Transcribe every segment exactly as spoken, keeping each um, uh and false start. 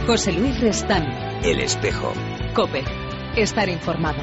José Luis Restán. El Espejo. COPE. Estar informado.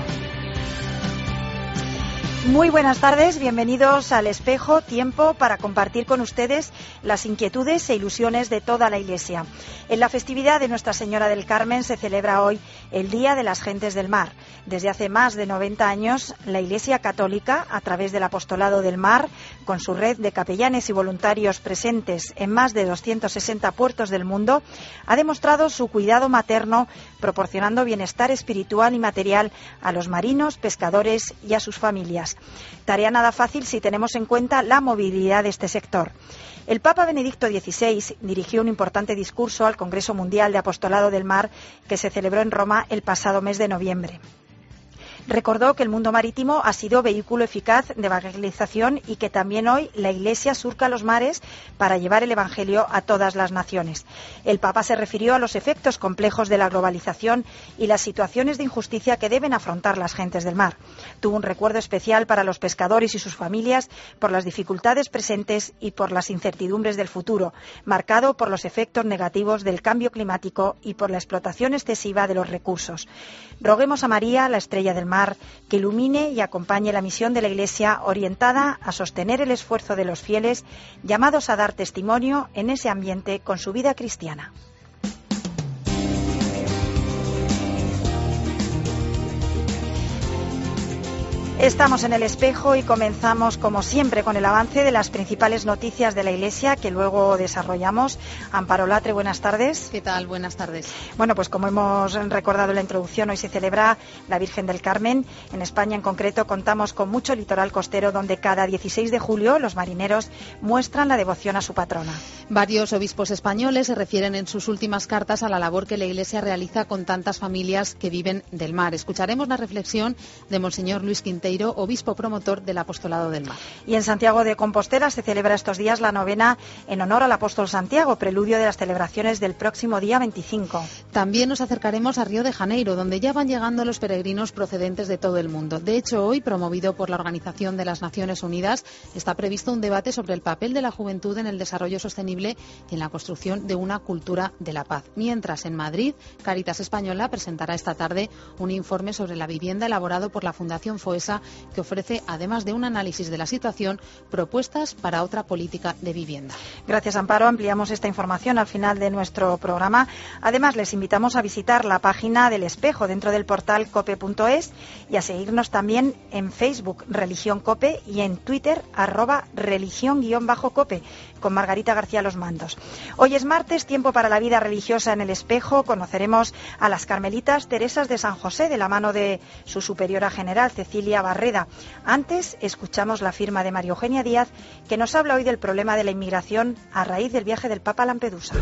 Muy buenas tardes, bienvenidos al Espejo, tiempo para compartir con ustedes las inquietudes e ilusiones de toda la Iglesia. En la festividad de Nuestra Señora del Carmen se celebra hoy el Día de las Gentes del Mar. Desde hace más de noventa años, la Iglesia Católica, a través del Apostolado del Mar, con su red de capellanes y voluntarios presentes en más de doscientos sesenta puertos del mundo, ha demostrado su cuidado materno, proporcionando bienestar espiritual y material a los marinos, pescadores y a sus familias. Tarea nada fácil si tenemos en cuenta la movilidad de este sector. El Papa Benedicto dieciséis dirigió un importante discurso al Congreso Mundial de Apostolado del Mar que se celebró en Roma el pasado mes de noviembre. Recordó que el mundo marítimo ha sido vehículo eficaz de evangelización y que también hoy la Iglesia surca los mares para llevar el Evangelio a todas las naciones. El Papa se refirió a los efectos complejos de la globalización y las situaciones de injusticia que deben afrontar las gentes del mar. Tuvo un recuerdo especial para los pescadores y sus familias por las dificultades presentes y por las incertidumbres del futuro, marcado por los efectos negativos del cambio climático y por la explotación excesiva de los recursos. Roguemos a María, la estrella del mar, que ilumine y acompañe la misión de la Iglesia orientada a sostener el esfuerzo de los fieles llamados a dar testimonio en ese ambiente con su vida cristiana. Estamos en el Espejo y comenzamos, como siempre, con el avance de las principales noticias de la Iglesia que luego desarrollamos. Amparo Latre, buenas tardes. ¿Qué tal? Buenas tardes. Bueno, pues como hemos recordado en la introducción, hoy se celebra la Virgen del Carmen. En España, en concreto, contamos con mucho litoral costero donde cada dieciséis de julio los marineros muestran la devoción a su patrona. Varios obispos españoles se refieren en sus últimas cartas a la labor que la Iglesia realiza con tantas familias que viven del mar. Escucharemos la reflexión de Monseñor Luis Quinteiro, obispo promotor del Apostolado del Mar. Y en Santiago de Compostela se celebra estos días la novena en honor al apóstol Santiago, preludio de las celebraciones del próximo día veinticinco. También nos acercaremos a Río de Janeiro, donde ya van llegando los peregrinos procedentes de todo el mundo. De hecho, hoy, promovido por la Organización de las Naciones Unidas, está previsto un debate sobre el papel de la juventud en el desarrollo sostenible y en la construcción de una cultura de la paz. Mientras, en Madrid, Cáritas Española presentará esta tarde un informe sobre la vivienda elaborado por la Fundación Foessa, que ofrece, además de un análisis de la situación, propuestas para otra política de vivienda. Gracias, Amparo. Ampliamos esta información al final de nuestro programa. Además, les invitamos a visitar la página del Espejo dentro del portal cope punto es y a seguirnos también en Facebook, Religión Cope, y en Twitter, arroba religión-cope, con Margarita García Los Mandos. Hoy es martes, tiempo para la vida religiosa en el Espejo. Conoceremos a las carmelitas Teresas de San José de la mano de su superiora general, Cecilia Barreda. Antes, escuchamos la firma de María Eugenia Díaz, que nos habla hoy del problema de la inmigración a raíz del viaje del Papa a Lampedusa.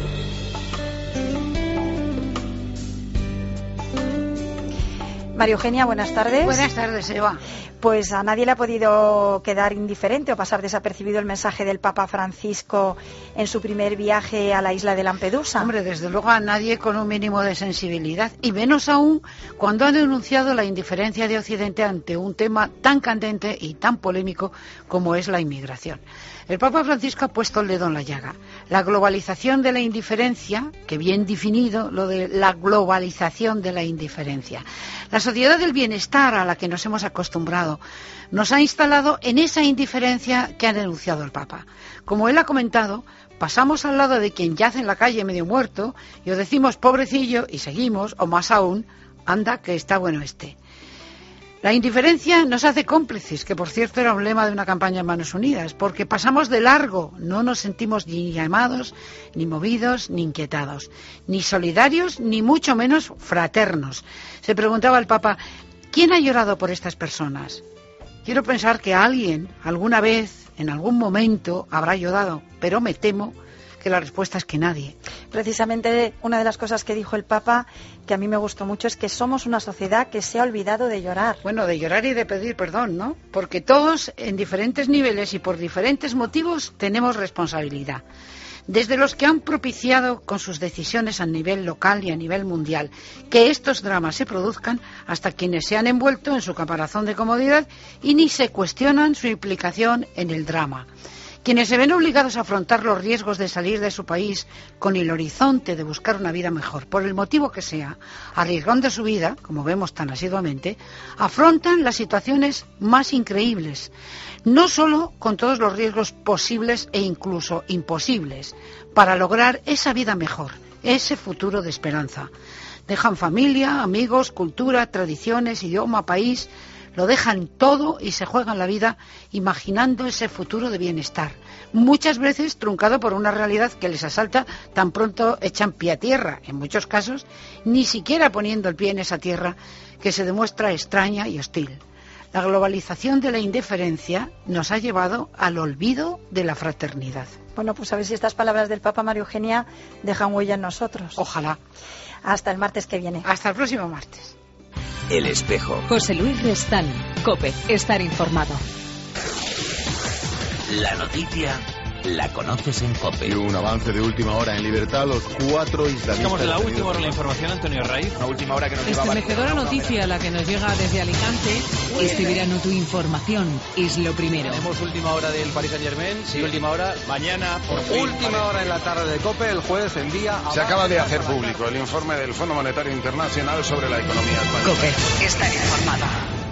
María Eugenia, buenas tardes. Buenas tardes, Eva. Pues a nadie le ha podido quedar indiferente o pasar desapercibido el mensaje del Papa Francisco en su primer viaje a la isla de Lampedusa. Hombre, desde luego a nadie con un mínimo de sensibilidad, y menos aún cuando ha denunciado la indiferencia de Occidente ante un tema tan candente y tan polémico como es la inmigración. El Papa Francisco ha puesto el dedo en la llaga. La globalización de la indiferencia, que bien definido lo de la globalización de la indiferencia. La sociedad del bienestar a la que nos hemos acostumbrado nos ha instalado en esa indiferencia que ha denunciado el Papa. Como él ha comentado, pasamos al lado de quien yace en la calle medio muerto y os decimos pobrecillo y seguimos, o más aún, anda que está bueno este. La indiferencia nos hace cómplices, que por cierto era un lema de una campaña en Manos Unidas, porque pasamos de largo, no nos sentimos ni llamados, ni movidos, ni inquietados, ni solidarios, ni mucho menos fraternos. Se preguntaba el Papa, ¿quién ha llorado por estas personas? Quiero pensar que alguien, alguna vez, en algún momento, habrá llorado, pero me temo que la respuesta es que nadie. Precisamente una de las cosas que dijo el Papa, que a mí me gustó mucho, es que somos una sociedad que se ha olvidado de llorar. Bueno, de llorar y de pedir perdón, ¿no? Porque todos, en diferentes niveles y por diferentes motivos, tenemos responsabilidad. Desde los que han propiciado con sus decisiones a nivel local y a nivel mundial que estos dramas se produzcan, hasta quienes se han envuelto en su caparazón de comodidad y ni se cuestionan su implicación en el drama. Quienes se ven obligados a afrontar los riesgos de salir de su país con el horizonte de buscar una vida mejor, por el motivo que sea, arriesgando su vida, como vemos tan asiduamente, afrontan las situaciones más increíbles, no solo con todos los riesgos posibles e incluso imposibles, para lograr esa vida mejor, ese futuro de esperanza. Dejan familia, amigos, cultura, tradiciones, idioma, país. Lo dejan todo y se juegan la vida imaginando ese futuro de bienestar, muchas veces truncado por una realidad que les asalta tan pronto echan pie a tierra, en muchos casos ni siquiera poniendo el pie en esa tierra que se demuestra extraña y hostil. La globalización de la indiferencia nos ha llevado al olvido de la fraternidad. Bueno, pues a ver si estas palabras del Papa, María Eugenia, dejan huella en nosotros. Ojalá. Hasta el martes que viene. Hasta el próximo martes. El Espejo. José Luis Restán, COPE, estar informado. La noticia la conoces en COPE. Y un avance de última hora en libertad, los cuatro islamistas... Estamos en la última hora de la información, Antonio Raiz. La última hora que nos llevaba... Estremecedora noticia la que nos llega desde Alicante. Este verano tu información es lo primero. Tenemos última hora del Paris Saint-Germain, sí. Y última hora mañana, por fin. Última hora en la tarde de COPE, el juez envía... Se acaba de hacer público el informe del Fondo Monetario Internacional sobre la economía española. COPE, estar informado.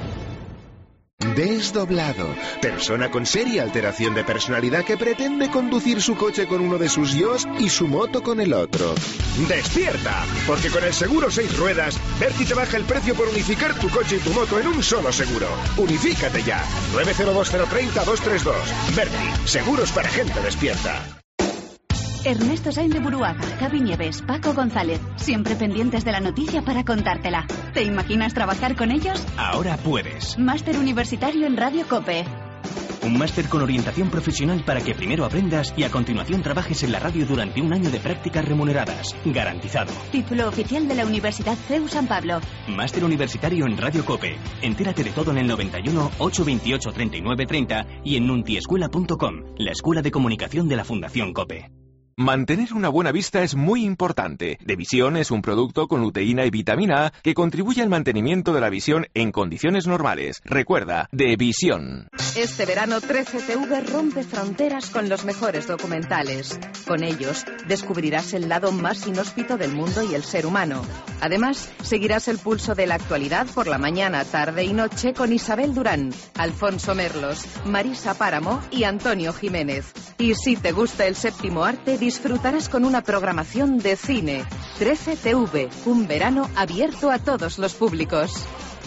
Desdoblado. Persona con seria alteración de personalidad que pretende conducir su coche con uno de sus yos y su moto con el otro. ¡Despierta! Porque con el seguro seis ruedas, Berti te baja el precio por unificar tu coche y tu moto en un solo seguro. Unifícate ya. nueve cero dos cero tres cero dos tres dos. Berti, seguros para gente despierta. Ernesto Sainz de Buruaga, Javi Nieves, Paco González, siempre pendientes de la noticia para contártela. ¿Te imaginas trabajar con ellos? Ahora puedes. Máster universitario en Radio COPE. Un máster con orientación profesional para que primero aprendas y a continuación trabajes en la radio durante un año de prácticas remuneradas. Garantizado. Título oficial de la Universidad C E U San Pablo. Máster universitario en Radio COPE. Entérate de todo en el noventa y uno, ochocientos veintiocho, treinta y nueve treinta y en nuntiescuela punto com, la escuela de comunicación de la Fundación COPE. Mantener una buena vista es muy importante. Devisión es un producto con luteína y vitamina A que contribuye al mantenimiento de la visión en condiciones normales. Recuerda, Devisión. Este verano trece T V rompe fronteras con los mejores documentales. Con ellos descubrirás el lado más inhóspito del mundo y el ser humano. Además, seguirás el pulso de la actualidad por la mañana, tarde y noche con Isabel Durán, Alfonso Merlos, Marisa Páramo y Antonio Jiménez. Y si te gusta el séptimo arte, disfrutarás con una programación de cine. trece T V, un verano abierto a todos los públicos.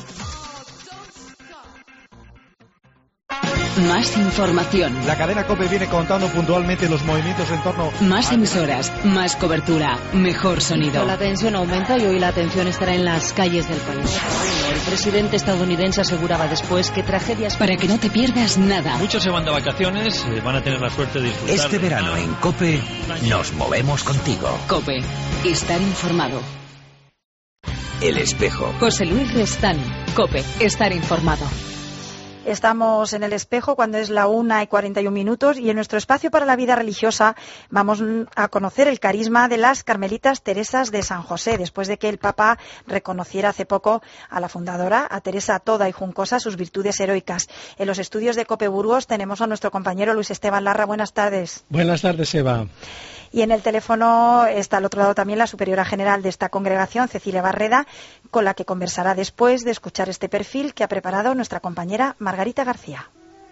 Más información. La cadena COPE viene contando puntualmente los movimientos en torno... Más emisoras, más cobertura, mejor sonido. La tensión aumenta y hoy la atención estará en las calles del país. El presidente estadounidense aseguraba después que tragedias... Para que no te pierdas nada. Muchos se van de vacaciones, eh, van a tener la suerte de disfrutar... Este verano en COPE nos movemos contigo. COPE, estar informado. El Espejo. José Luis Restán, COPE, estar informado. Estamos en El Espejo cuando es la una y cuarenta y un minutos y en nuestro espacio para la vida religiosa vamos a conocer el carisma de las Carmelitas Teresas de San José, después de que el Papa reconociera hace poco a la fundadora, a Teresa Toda y Juncosa, sus virtudes heroicas. En los estudios de COPE Burgos tenemos a nuestro compañero Luis Esteban Larra. Buenas tardes. Buenas tardes, Eva. Y en el teléfono está al otro lado también la superiora general de esta congregación, Cecilia Barreda, con la que conversará después de escuchar este perfil que ha preparado nuestra compañera Margarita García.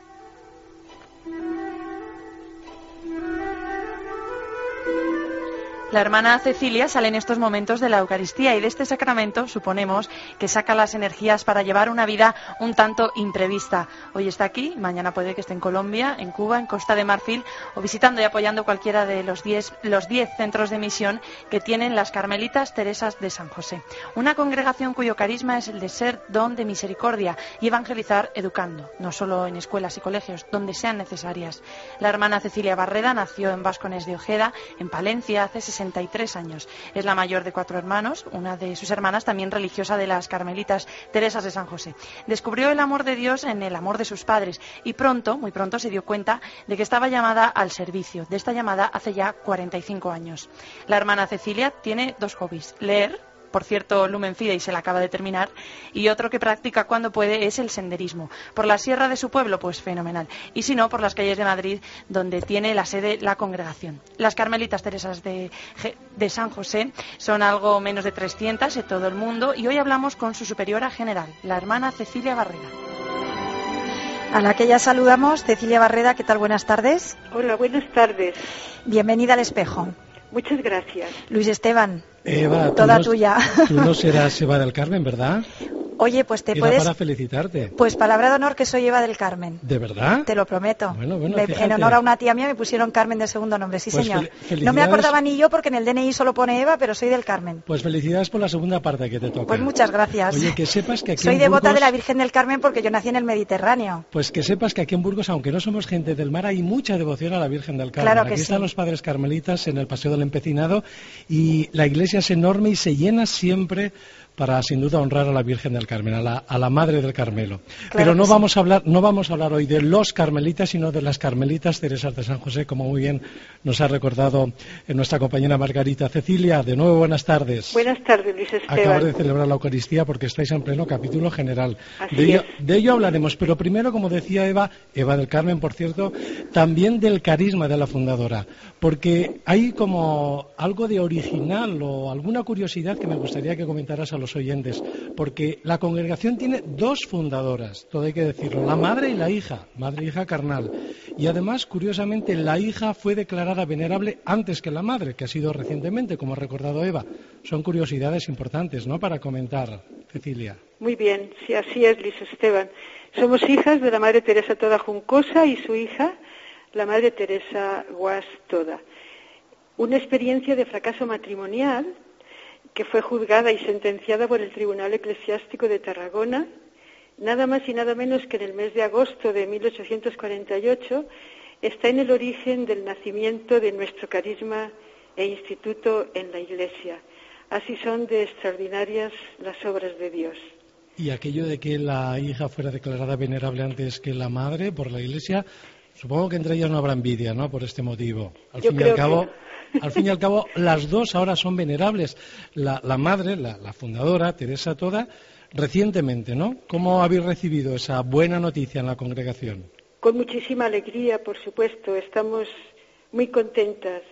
La hermana Cecilia sale en estos momentos de la Eucaristía y de este sacramento suponemos que saca las energías para llevar una vida un tanto imprevista. Hoy está aquí, mañana puede que esté en Colombia, en Cuba, en Costa de Marfil o visitando y apoyando cualquiera de los diez los diez centros de misión que tienen las Carmelitas Teresas de San José. Una congregación cuyo carisma es el de ser don de misericordia y evangelizar educando, no solo en escuelas y colegios, donde sean necesarias. La hermana Cecilia Barreda nació en Vascones de Ojeda, en Palencia, hace sesenta y tres años. Es la mayor de cuatro hermanos, una de sus hermanas también religiosa de las Carmelitas Teresas de San José. Descubrió el amor de Dios en el amor de sus padres y pronto, muy pronto, se dio cuenta de que estaba llamada al servicio. De esta llamada hace ya cuarenta y cinco años. La hermana Cecilia tiene dos hobbies: leer por cierto, Lumen Fidei se la acaba de terminar, y otro que practica cuando puede es el senderismo. Por la sierra de su pueblo, pues fenomenal. Y si no, por las calles de Madrid, donde tiene la sede la congregación. Las Carmelitas Teresas de, de San José son algo menos de trescientas en todo el mundo, y hoy hablamos con su superiora general, la hermana Cecilia Barreda. A la que ya saludamos, Cecilia Barreda, ¿qué tal? Buenas tardes. Hola, buenas tardes. Bienvenida al Espejo. Muchas gracias. Luis Esteban, Eva, toda tú no, tuya. Tú no serás Eva del Carmen, ¿verdad? Oye, pues te Era puedes... para felicitarte. Pues palabra de honor que soy Eva del Carmen. ¿De verdad? Te lo prometo. Bueno, bueno, me, fíjate. En honor a una tía mía me pusieron Carmen de segundo nombre, sí Pues señor. fel- No me felicidades- acordaba ni yo porque en el D N I solo pone Eva, pero soy del Carmen. Pues felicidades por la segunda parte que te toca. Pues muchas gracias. Oye, que sepas que aquí Soy en devota Burgos, de la Virgen del Carmen porque yo nací en el Mediterráneo. Pues que sepas que aquí en Burgos, aunque no somos gente del mar, hay mucha devoción a la Virgen del Carmen. Claro que aquí sí. están los padres carmelitas en el Paseo del Empecinado y la iglesia es enorme y se llena siempre para, sin duda, honrar a la Virgen del Carmen, a la, a la Madre del Carmelo. Claro Pero no que sí. vamos a hablar, no vamos a hablar hoy de los carmelitas, sino de las Carmelitas Teresas de San José, como muy bien nos ha recordado eh, nuestra compañera Margarita. Cecilia, de nuevo buenas tardes. Buenas tardes, Luis Esteban. Acabas de celebrar la Eucaristía porque estáis en pleno capítulo general. Así De ello, es. de ello hablaremos, pero primero, como decía Eva, Eva del Carmen, por cierto, también del carisma de la fundadora, porque hay como algo de original o alguna curiosidad que me gustaría que comentaras a los oyentes, porque la congregación tiene dos fundadoras, todo hay que decirlo, la madre y la hija, madre e hija carnal, y además, curiosamente, la hija fue declarada venerable antes que la madre, que ha sido recientemente, como ha recordado Eva. Son curiosidades importantes, ¿no?, para comentar, Cecilia. Muy bien, sí, así es, Luis Esteban. Somos hijas de la Madre Teresa Toda Juncosa y su hija, la Madre Teresa Guas Toda. Una experiencia de fracaso matrimonial que fue juzgada y sentenciada por el Tribunal Eclesiástico de Tarragona, nada más y nada menos que en el mes de agosto de mil ochocientos cuarenta y ocho, está en el origen del nacimiento de nuestro carisma e instituto en la Iglesia. Así son de extraordinarias las obras de Dios. Y aquello de que la hija fuera declarada venerable antes que la madre por la Iglesia, supongo que entre ellas no habrá envidia, ¿no?, por este motivo. Al Yo fin y creo al cabo, que al fin y al cabo, las dos ahora son venerables. La, la madre, la, la fundadora, Teresa Toda, recientemente, ¿no? ¿Cómo habéis recibido esa buena noticia en la congregación? Con muchísima alegría, por supuesto, estamos muy contentas.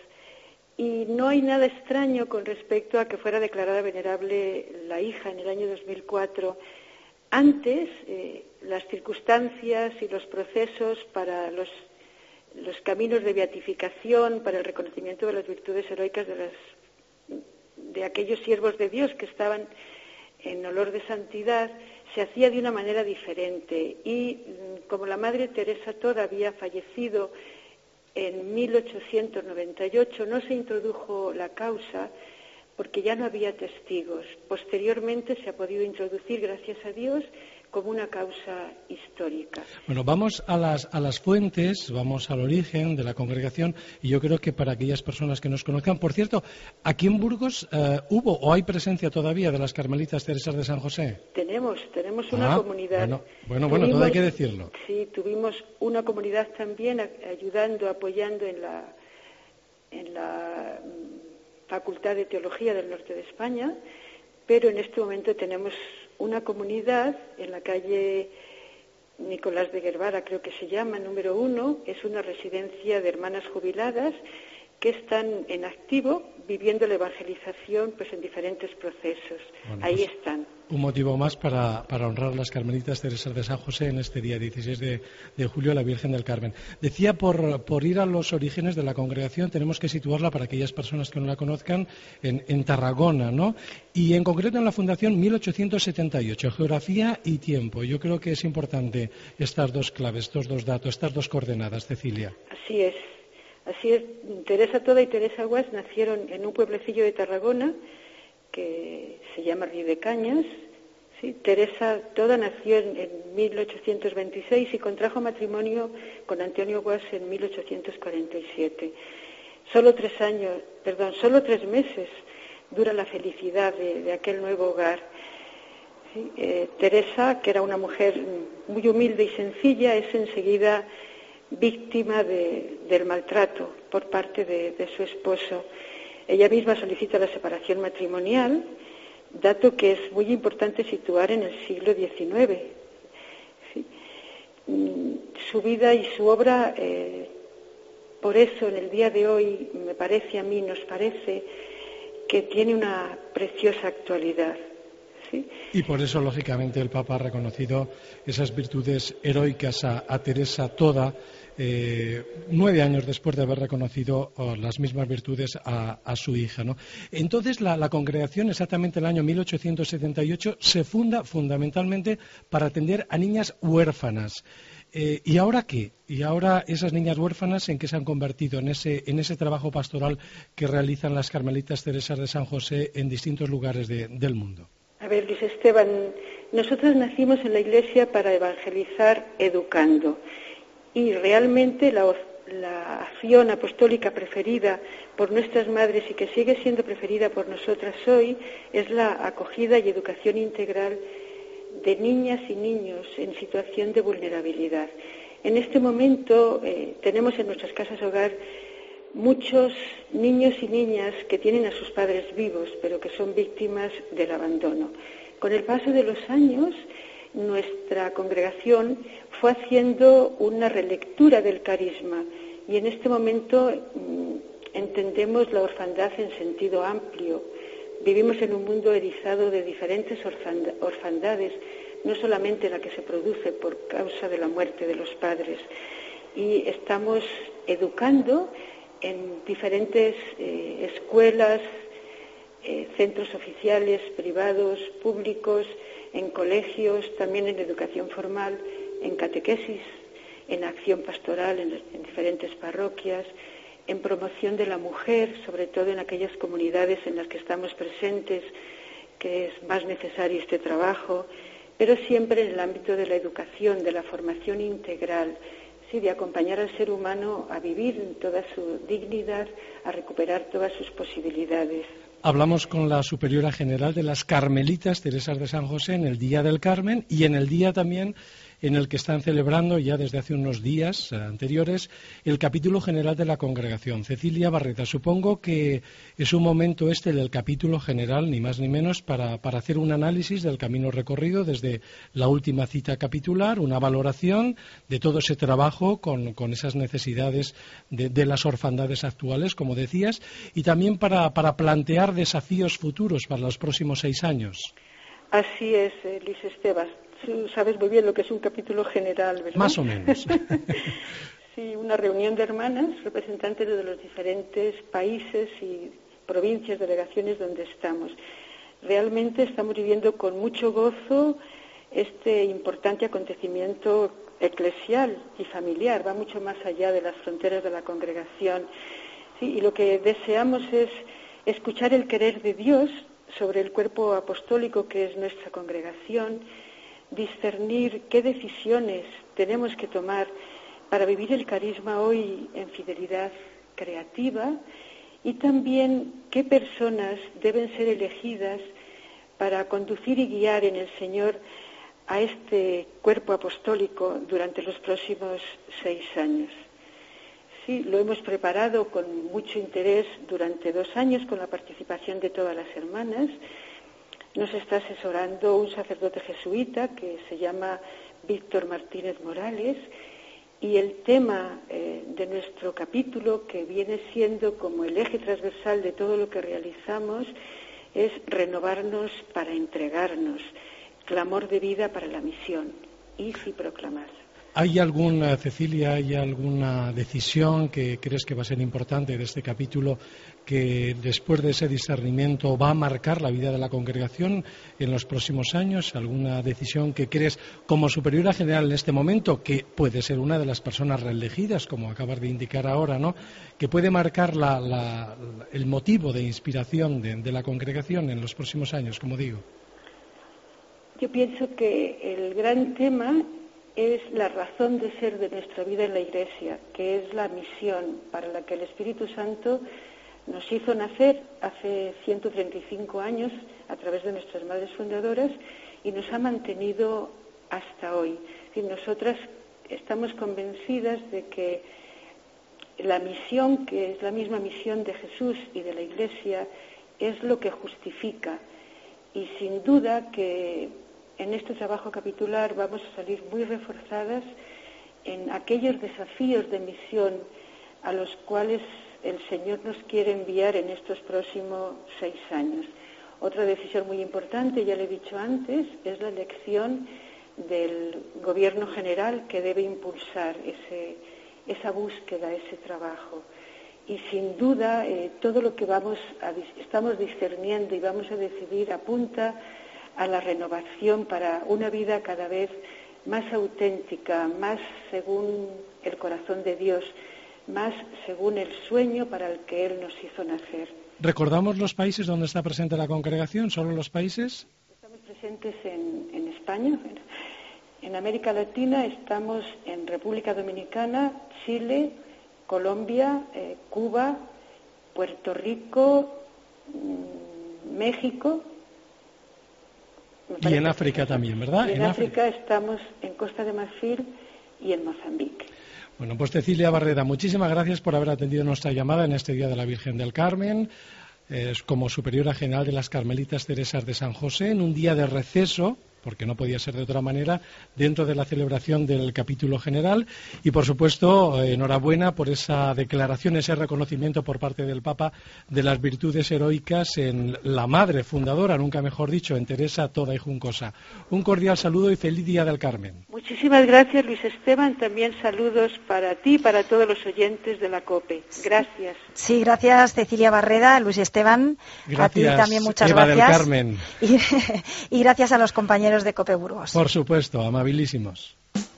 Y no hay nada extraño con respecto a que fuera declarada venerable la hija en el año dos mil cuatro. Antes, eh, las circunstancias y los procesos para los, los caminos de beatificación, para el reconocimiento de las virtudes heroicas de, las, de aquellos siervos de Dios que estaban en olor de santidad, se hacía de una manera diferente. Y como la Madre Teresa Toda había fallecido en mil ochocientos noventa y ocho, no se introdujo la causa porque ya no había testigos. Posteriormente se ha podido introducir, gracias a Dios, como una causa histórica. Bueno, vamos a las, a las fuentes, vamos al origen de la congregación, y yo creo que para aquellas personas que nos conozcan, por cierto, aquí en Burgos eh, hubo o hay presencia todavía de las Carmelitas Teresas de San José. Tenemos, tenemos una Ah, comunidad. Bueno, bueno, bueno, todo hay que decirlo. Sí, tuvimos una comunidad también a- ayudando, apoyando en la, en la mm, Facultad de Teología del Norte de España, pero en este momento tenemos una comunidad en la calle Nicolás de Guevara, creo que se llama, número uno, es una residencia de hermanas jubiladas que están en activo viviendo la evangelización pues en diferentes procesos. Bueno, Ahí pues, están. Un motivo más para, para honrar a las Carmelitas Teresas de San José en este día dieciséis de, de julio, la Virgen del Carmen. Decía, por, por ir a los orígenes de la congregación, tenemos que situarla para aquellas personas que no la conozcan en, en Tarragona, ¿no? Y en concreto en la Fundación mil ochocientos setenta y ocho, Geografía y Tiempo. Yo creo que es importante estas dos claves, estos dos datos, estas dos coordenadas, Cecilia. Así es. Así es, Teresa Toda y Teresa Guas nacieron en un pueblecillo de Tarragona que se llama Río de Cañas. ¿Sí? Teresa Toda nació en, en mil ochocientos veintiséis y contrajo matrimonio con Antonio Guas en mil ochocientos cuarenta y siete. Solo tres años, perdón, solo tres meses dura la felicidad de, de aquel nuevo hogar. ¿Sí? Eh, Teresa, que era una mujer muy humilde y sencilla, es enseguida víctima de, del maltrato por parte de, de su esposo. Ella misma solicita la separación matrimonial, dato que es muy importante situar en el siglo diecinueve. ¿Sí? Su vida y su obra, eh, por eso en el día de hoy, me parece a mí, nos parece, que tiene una preciosa actualidad. ¿Sí? Y por eso, lógicamente, el Papa ha reconocido esas virtudes heroicas a, a Teresa toda, eh, nueve años después de haber reconocido oh, las mismas virtudes a, a su hija, ¿no? Entonces, la, la congregación, exactamente el año mil ochocientos setenta y ocho, se funda fundamentalmente para atender a niñas huérfanas. Eh, ¿Y ahora qué? ¿Y ahora esas niñas huérfanas en qué se han convertido en ese, en ese trabajo pastoral que realizan las Carmelitas Teresas de San José en distintos lugares de, del mundo? A ver, Luis Esteban, nosotros nacimos en la Iglesia para evangelizar educando, y realmente la, la acción apostólica preferida por nuestras madres y que sigue siendo preferida por nosotras hoy es la acogida y educación integral de niñas y niños en situación de vulnerabilidad. En este momento eh, tenemos en nuestras casas hogar muchos niños y niñas que tienen a sus padres vivos, pero que son víctimas del abandono. Con el paso de los años, nuestra congregación fue haciendo una relectura del carisma y en este momento mmm, entendemos la orfandad en sentido amplio. Vivimos en un mundo erizado de diferentes orfandades, no solamente la que se produce por causa de la muerte de los padres, y estamos educando en diferentes eh, escuelas, eh, centros oficiales, privados, públicos, en colegios, también en educación formal, en catequesis, en acción pastoral en, en diferentes parroquias, en promoción de la mujer, sobre todo en aquellas comunidades en las que estamos presentes, que es más necesario este trabajo, pero siempre en el ámbito de la educación, de la formación integral, sí, de acompañar al ser humano a vivir en toda su dignidad, a recuperar todas sus posibilidades. Hablamos con la superiora general de las Carmelitas Teresas de San José en el Día del Carmen y en el día también en el que están celebrando ya desde hace unos días anteriores el capítulo general de la congregación. Cecilia Barreta, supongo que es un momento este del capítulo general, ni más ni menos, para, para hacer un análisis del camino recorrido desde la última cita capitular, una valoración de todo ese trabajo con, con esas necesidades de, de las orfandades actuales, como decías, y también para, para plantear desafíos futuros para los próximos seis años. Así es, eh, Luis Esteban. Tú sabes muy bien lo que es un capítulo general, ¿verdad? Más o menos. Sí, una reunión de hermanas, representantes de los diferentes países y provincias, delegaciones donde estamos. Realmente estamos viviendo con mucho gozo este importante acontecimiento eclesial y familiar, va mucho más allá de las fronteras de la congregación. Sí, y lo que deseamos es escuchar el querer de Dios sobre el cuerpo apostólico que es nuestra congregación, discernir qué decisiones tenemos que tomar para vivir el carisma hoy en fidelidad creativa y también qué personas deben ser elegidas para conducir y guiar en el Señor a este cuerpo apostólico durante los próximos seis años. Sí, lo hemos preparado con mucho interés durante dos años con la participación de todas las hermanas. Nos está asesorando un sacerdote jesuita que se llama Víctor Martínez Morales y el tema eh, de nuestro capítulo, que viene siendo como el eje transversal de todo lo que realizamos, es renovarnos para entregarnos, clamor de vida para la misión, ir y proclamar. ¿Hay alguna, Cecilia, hay alguna decisión que crees que va a ser importante de este capítulo que después de ese discernimiento va a marcar la vida de la congregación en los próximos años? ¿Alguna decisión que crees como superiora general en este momento, que puede ser una de las personas reelegidas, como acabas de indicar ahora, ¿no?, que puede marcar la, la, el motivo de inspiración de, de la congregación en los próximos años, como digo? Yo pienso que el gran tema es la razón de ser de nuestra vida en la Iglesia, que es la misión para la que el Espíritu Santo nos hizo nacer hace ciento treinta y cinco años a través de nuestras madres fundadoras y nos ha mantenido hasta hoy. Y nosotras estamos convencidas de que la misión, que es la misma misión de Jesús y de la Iglesia, es lo que justifica y sin duda que en este trabajo capitular vamos a salir muy reforzadas en aquellos desafíos de misión a los cuales el Señor nos quiere enviar en estos próximos seis años. Otra decisión muy importante, ya le he dicho antes, es la elección del Gobierno General que debe impulsar ese, esa búsqueda, ese trabajo. Y sin duda eh, todo lo que vamos a, estamos discerniendo y vamos a decidir apunta a la renovación para una vida cada vez más auténtica, más según el corazón de Dios, más según el sueño para el que Él nos hizo nacer. ¿Recordamos los países donde está presente la congregación? ¿Solo los países? Estamos presentes en, en España, en América Latina, estamos en República Dominicana, Chile, Colombia, eh, Cuba, Puerto Rico, mmm, México. Y en África también, ¿verdad? Y en, en África, África estamos en Costa de Marfil y en Mozambique. Bueno, pues Cecilia Barreda, muchísimas gracias por haber atendido nuestra llamada en este Día de la Virgen del Carmen, eh, como superiora general de las Carmelitas Teresas de San José, en un día de receso, porque no podía ser de otra manera, dentro de la celebración del capítulo general. Y, por supuesto, eh, enhorabuena por esa declaración, ese reconocimiento por parte del Papa de las virtudes heroicas en la madre fundadora, nunca mejor dicho, en Teresa Toda y Juncosa. Un cordial saludo y feliz Día del Carmen. Muchísimas gracias, Luis Esteban. También saludos para ti y para todos los oyentes de la COPE. Gracias. Sí, gracias, Cecilia Barreda, Luis Esteban. Gracias, a ti también muchas Eva gracias. del Carmen. Y, y gracias a los compañeros de COPE Burgos. Por supuesto, amabilísimos.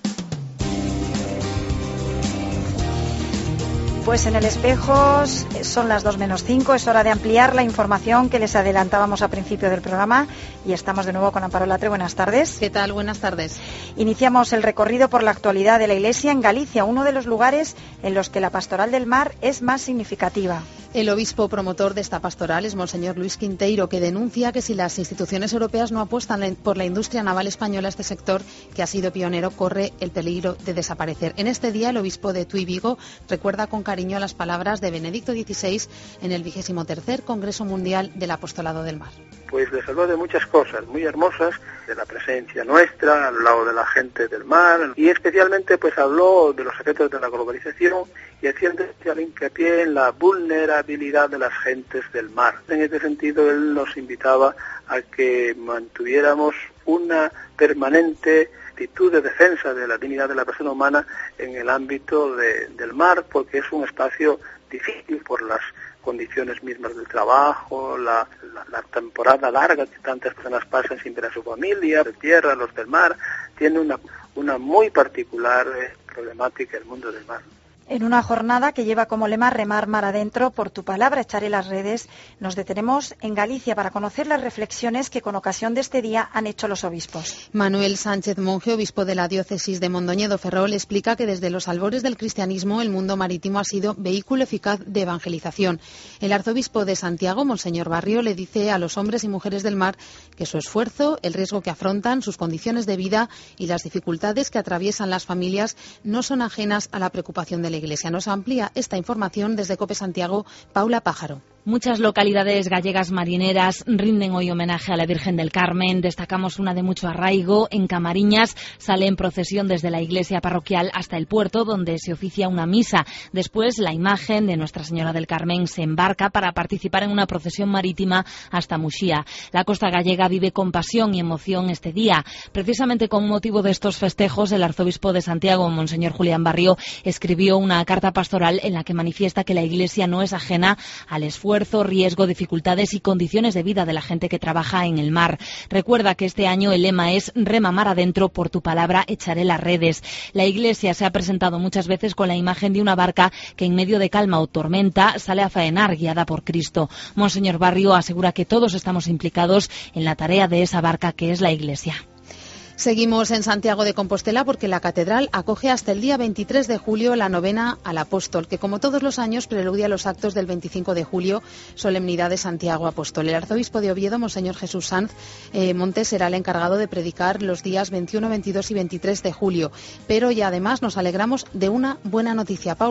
Pues en el espejo son las dos menos cinco, es hora de ampliar la información que les adelantábamos al principio del programa y estamos de nuevo con Amparo Latre. Buenas tardes. ¿Qué tal? Buenas tardes. Iniciamos el recorrido por la actualidad de la Iglesia en Galicia, uno de los lugares en los que la pastoral del mar es más significativa. El obispo promotor de esta pastoral es Monseñor Luis Quinteiro, que denuncia que si las instituciones europeas no apuestan por la industria naval española, este sector, que ha sido pionero, corre el peligro de desaparecer. En este día, el obispo de Tui Vigo recuerda con cariño las palabras de Benedicto dieciséis en el vigésimo tercer Congreso Mundial del Apostolado del Mar. Pues les habló de muchas cosas muy hermosas, de la presencia nuestra al lado de la gente del mar, y especialmente pues habló de los efectos de la globalización y haciendo especial hincapié en la vulnerabilidad de las gentes del mar. En este sentido, él nos invitaba a que mantuviéramos una permanente actitud de defensa de la dignidad de la persona humana en el ámbito de, del mar, porque es un espacio difícil por las condiciones mismas del trabajo, la, la, la temporada larga que tantas personas pasan sin ver a su familia, de tierra, los del mar. Tiene una, una muy particular eh, problemática el mundo del mar. En una jornada que lleva como lema remar mar adentro, por tu palabra echaré las redes, nos detenemos en Galicia para conocer las reflexiones que con ocasión de este día han hecho los obispos. Manuel Sánchez Monje, obispo de la diócesis de Mondoñedo Ferrol, explica que desde los albores del cristianismo el mundo marítimo ha sido vehículo eficaz de evangelización. El arzobispo de Santiago, Monseñor Barrio, le dice a los hombres y mujeres del mar que su esfuerzo, el riesgo que afrontan, sus condiciones de vida y las dificultades que atraviesan las familias no son ajenas a la preocupación de la Iglesia. Nos amplía esta información desde COPE Santiago, Paula Pájaro. Muchas localidades gallegas marineras rinden hoy homenaje a la Virgen del Carmen. Destacamos una de mucho arraigo. En Camariñas sale en procesión desde la iglesia parroquial hasta el puerto, donde se oficia una misa. Después, la imagen de Nuestra Señora del Carmen se embarca para participar en una procesión marítima hasta Muxía. La costa gallega vive con pasión y emoción este día. Precisamente con motivo de estos festejos, el arzobispo de Santiago, Monseñor Julián Barrio, escribió una carta pastoral en la que manifiesta que la Iglesia no es ajena al esfuerzo, riesgo, dificultades y condiciones de vida de la gente que trabaja en el mar. Recuerda que este año el lema es rema mar adentro, por tu palabra echaré las redes. La Iglesia se ha presentado muchas veces con la imagen de una barca que en medio de calma o tormenta sale a faenar guiada por Cristo. Monseñor Barrio asegura que todos estamos implicados en la tarea de esa barca que es la Iglesia. Seguimos en Santiago de Compostela porque la catedral acoge hasta el día veintitrés de julio la novena al Apóstol, que como todos los años preludia los actos del veinticinco de julio, solemnidad de Santiago Apóstol. El arzobispo de Oviedo, Monseñor Jesús Sanz eh, Montes, será el encargado de predicar los días veintiuno, veintidós y veintitrés de julio. Pero ya además nos alegramos de una buena noticia, Paula.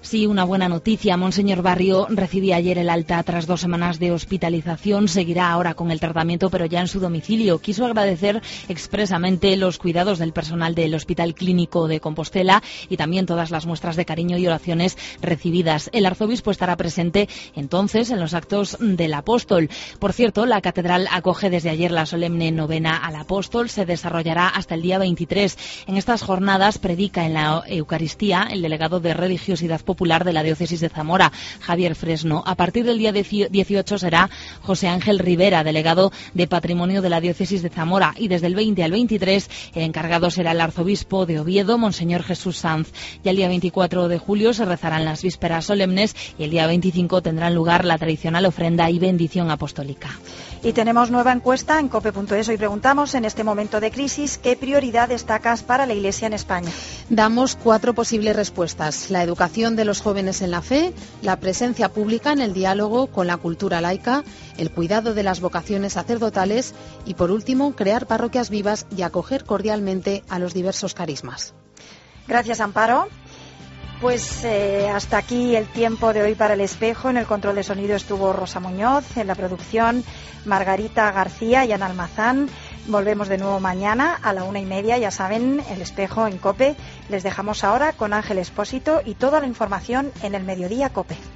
Sí, una buena noticia. Monseñor Barrio recibía ayer el alta tras dos semanas de hospitalización. Seguirá ahora con el tratamiento, pero ya en su domicilio. Quiso agradecer expresamente los cuidados del personal del Hospital Clínico de Compostela y también todas las muestras de cariño y oraciones recibidas. El arzobispo estará presente entonces en los actos del apóstol. Por cierto, la catedral acoge desde ayer la solemne novena al apóstol. Se desarrollará hasta el día veintitrés. En estas jornadas predica en la Eucaristía el delegado de Religiosidad Popular de la Diócesis de Zamora, Javier Fresno. A partir del día dieciocho será José Ángel Rivera, delegado de Patrimonio de la Diócesis de Zamora, y desde el veinte al veintitrés el encargado será el arzobispo de Oviedo, Monseñor Jesús Sanz. Ya el día veinticuatro de julio se rezarán las vísperas solemnes y el día veinticinco tendrán lugar la tradicional ofrenda y bendición apostólica. Y tenemos nueva encuesta en cope punto es. Hoy preguntamos, en este momento de crisis, ¿qué prioridad destacas para la Iglesia en España? Damos cuatro posibles respuestas: la educación de los jóvenes en la fe, la presencia pública en el diálogo con la cultura laica, el cuidado de las vocaciones sacerdotales y, por último, crear parroquias vivas y acoger cordialmente a los diversos carismas. Gracias, Amparo. Pues eh, hasta aquí el tiempo de hoy para El Espejo. En el control de sonido estuvo Rosa Muñoz, en la producción Margarita García y Ana Almazán. Volvemos de nuevo mañana a la una y media, ya saben, El Espejo en COPE. Les dejamos ahora con Ángel Expósito y toda la información en el Mediodía COPE.